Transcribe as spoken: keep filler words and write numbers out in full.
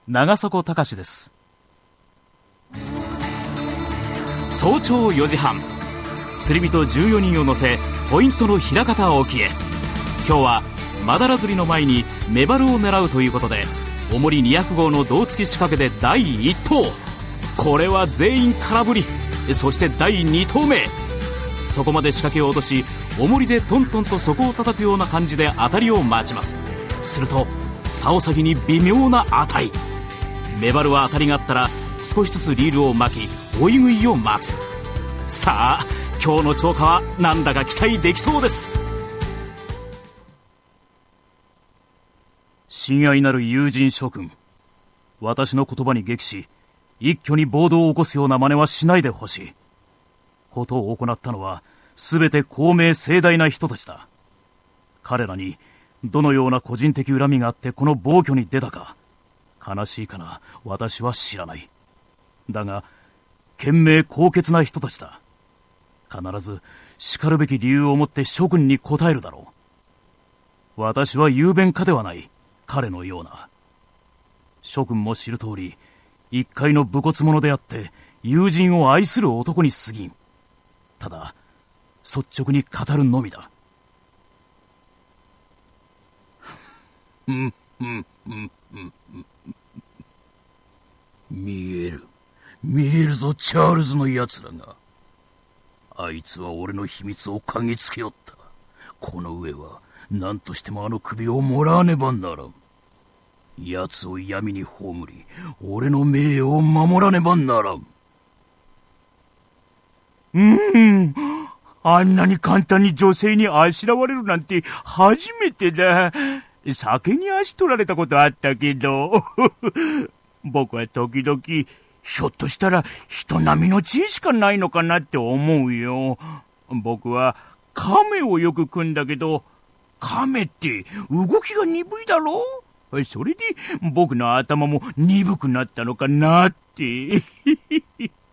長底隆です。早朝よじはん、釣り人じゅうよにんを乗せポイントの枚方沖へ。今日はマダラ釣りの前にメバルを狙うということで、重りにひゃくごうの胴付き仕掛けでだいいっとう、これは全員空振り。そしてだいにとうめ、そこまで仕掛けを落とし、重りでトントンと底を叩くような感じで当たりを待ちます。すると竿先に微妙な当たり。メバルは当たりがあったら少しずつリールを巻き追い食いを待つ。さあ今日の釣果はなんだか期待できそうです。親愛なる友人諸君、私の言葉に激し一挙に暴動を起こすような真似はしないでほしい。ことを行ったのはすべて高名盛大な人たちだ。彼らにどのような個人的恨みがあってこの暴挙に出たか、悲しいかな、私は知らない。だが賢明高潔な人たちだ。必ずしかるべき理由をもって諸君に答えるだろう。私は雄弁家ではない、彼のような。諸君も知る通り、一介の武骨者であって友人を愛する男に過ぎん。ただ率直に語るのみだ。見える見えるぞ、チャールズのやつらが。あいつは俺の秘密を嗅ぎつけよった。この上は何としてもあの首をもらわねばならん。奴を闇に葬り、俺の名誉を守らねばならん。うーん、あんなに簡単に女性にあしらわれるなんて初めてだ。酒に足取られたことあったけど僕は時々ひょっとしたら人並みの知恵しかないのかなって思うよ。僕は亀をよく組んだけど、亀って動きが鈍いだろ。それで僕の頭も鈍くなったのかなって